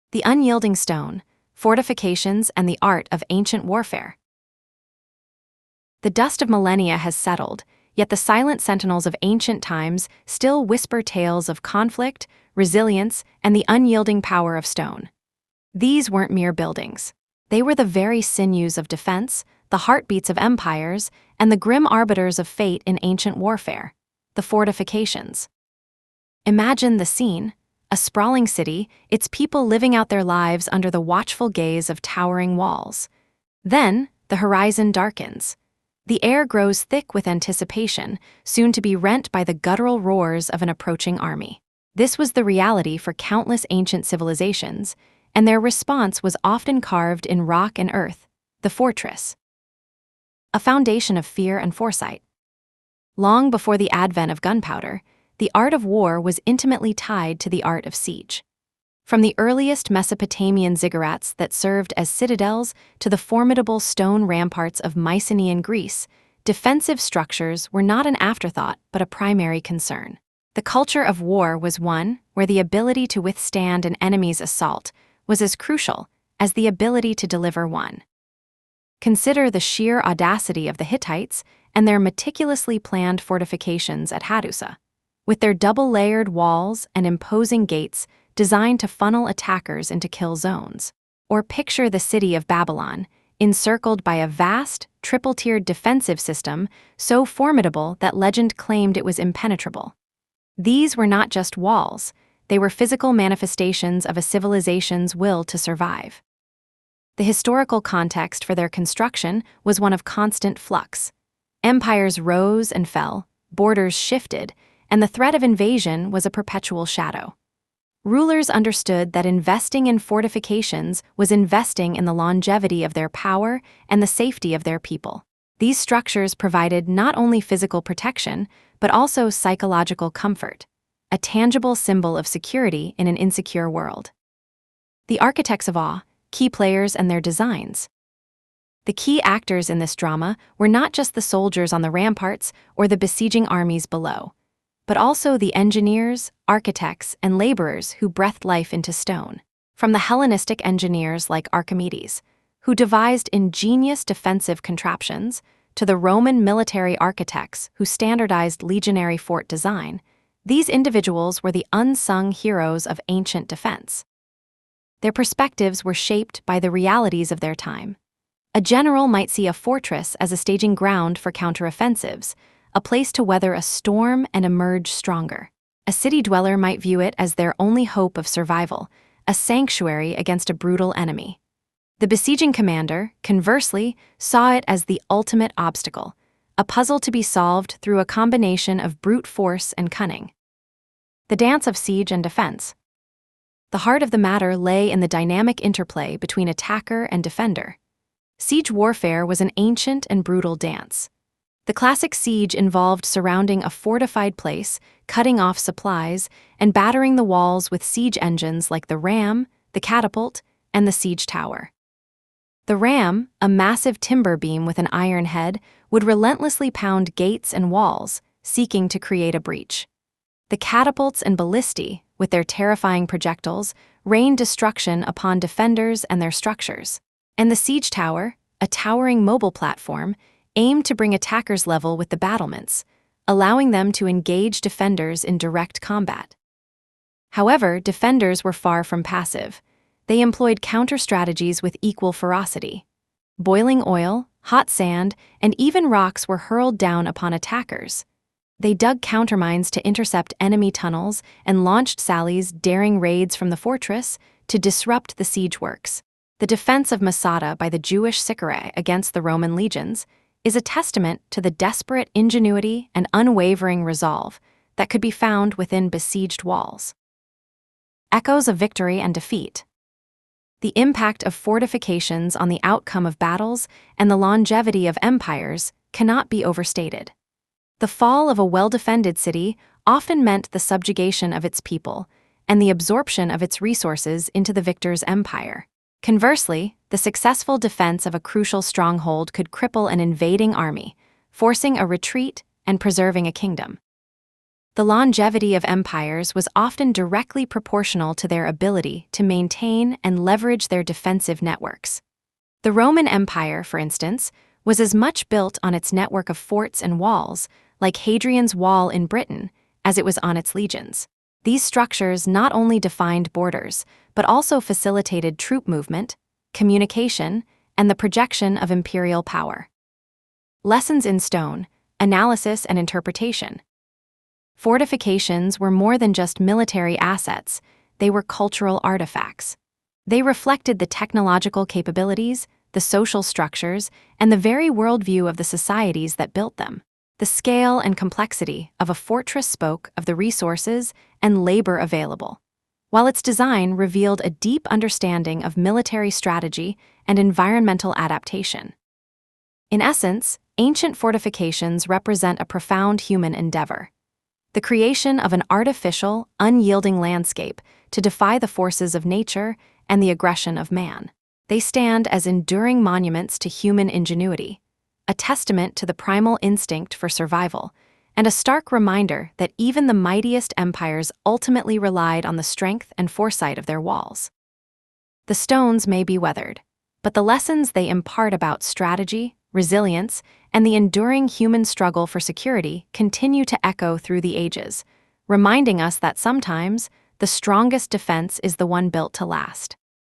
The unyielding stone, fortifications, and the art of ancient warfare. The dust of millennia has settled, yet the silent sentinels of ancient times still whisper tales of conflict, resilience, and the unyielding power of stone. These weren't mere buildings. They were the very sinews of defense, the heartbeats of empires, and the grim arbiters of fate in ancient warfare, the fortifications. Imagine the scene: a sprawling city, its people living out their lives under the watchful gaze of towering walls. Then, the horizon darkens. The air grows thick with anticipation, soon to be rent by the guttural roars of an approaching army. This was the reality for countless ancient civilizations, and their response was often carved in rock and earth: the fortress. A foundation of fear and foresight. Long before the advent of gunpowder, the art of war was intimately tied to the art of siege. From the earliest Mesopotamian ziggurats that served as citadels to the formidable stone ramparts of Mycenaean Greece, defensive structures were not an afterthought but a primary concern. The culture of war was one where the ability to withstand an enemy's assault was as crucial as the ability to deliver one. Consider the sheer audacity of the Hittites and their meticulously planned fortifications at Hadusa, with their double-layered walls and imposing gates designed to funnel attackers into kill zones. Or picture the city of Babylon, encircled by a vast, triple-tiered defensive system so formidable that legend claimed it was impenetrable. These were not just walls, they were physical manifestations of a civilization's will to survive. The historical context for their construction was one of constant flux. Empires rose and fell, borders shifted, and the threat of invasion was a perpetual shadow. Rulers understood that investing in fortifications was investing in the longevity of their power and the safety of their people. These structures provided not only physical protection, but also psychological comfort, a tangible symbol of security in an insecure world. The architects of awe, key players and their designs. The key actors in this drama were not just the soldiers on the ramparts or the besieging armies below, but also the engineers, architects, and laborers who breathed life into stone. From the Hellenistic engineers like Archimedes, who devised ingenious defensive contraptions, to the Roman military architects who standardized legionary fort design, these individuals were the unsung heroes of ancient defense. Their perspectives were shaped by the realities of their time. A general might see a fortress as a staging ground for counteroffensives, a place to weather a storm and emerge stronger. A city dweller might view it as their only hope of survival, a sanctuary against a brutal enemy. The besieging commander, conversely, saw it as the ultimate obstacle, a puzzle to be solved through a combination of brute force and cunning. The dance of siege and defense. The heart of the matter lay in the dynamic interplay between attacker and defender. Siege warfare was an ancient and brutal dance. The classic siege involved surrounding a fortified place, cutting off supplies, and battering the walls with siege engines like the ram, the catapult, and the siege tower. The ram, a massive timber beam with an iron head, would relentlessly pound gates and walls, seeking to create a breach. The catapults and ballistae, with their terrifying projectiles, rained destruction upon defenders and their structures. And the siege tower, a towering mobile platform, aimed to bring attackers level with the battlements, allowing them to engage defenders in direct combat. However, defenders were far from passive. They employed counter-strategies with equal ferocity. Boiling oil, hot sand, and even rocks were hurled down upon attackers. They dug countermines to intercept enemy tunnels and launched sallies daring raids from the fortress to disrupt the siege works. The defense of Masada by the Jewish Sicarii against the Roman legions is a testament to the desperate ingenuity and unwavering resolve that could be found within besieged walls. Echoes of victory and defeat. The impact of fortifications on the outcome of battles and the longevity of empires cannot be overstated. The fall of a well-defended city often meant the subjugation of its people and the absorption of its resources into the victor's empire. Conversely, the successful defense of a crucial stronghold could cripple an invading army, forcing a retreat and preserving a kingdom. The longevity of empires was often directly proportional to their ability to maintain and leverage their defensive networks. The Roman Empire, for instance, was as much built on its network of forts and walls, like Hadrian's Wall in Britain, as it was on its legions. These structures not only defined borders, but also facilitated troop movement, communication, and the projection of imperial power. Lessons in stone, analysis and interpretation. Fortifications were more than just military assets, they were cultural artifacts. They reflected the technological capabilities, the social structures, and the very worldview of the societies that built them. The scale and complexity of a fortress spoke of the resources and labor available, while its design revealed a deep understanding of military strategy and environmental adaptation. In essence, ancient fortifications represent a profound human endeavor, the creation of an artificial, unyielding landscape to defy the forces of nature and the aggression of man. They stand as enduring monuments to human ingenuity, a testament to the primal instinct for survival, and a stark reminder that even the mightiest empires ultimately relied on the strength and foresight of their walls. The stones may be weathered, but the lessons they impart about strategy, resilience, and the enduring human struggle for security continue to echo through the ages, reminding us that sometimes the strongest defense is the one built to last.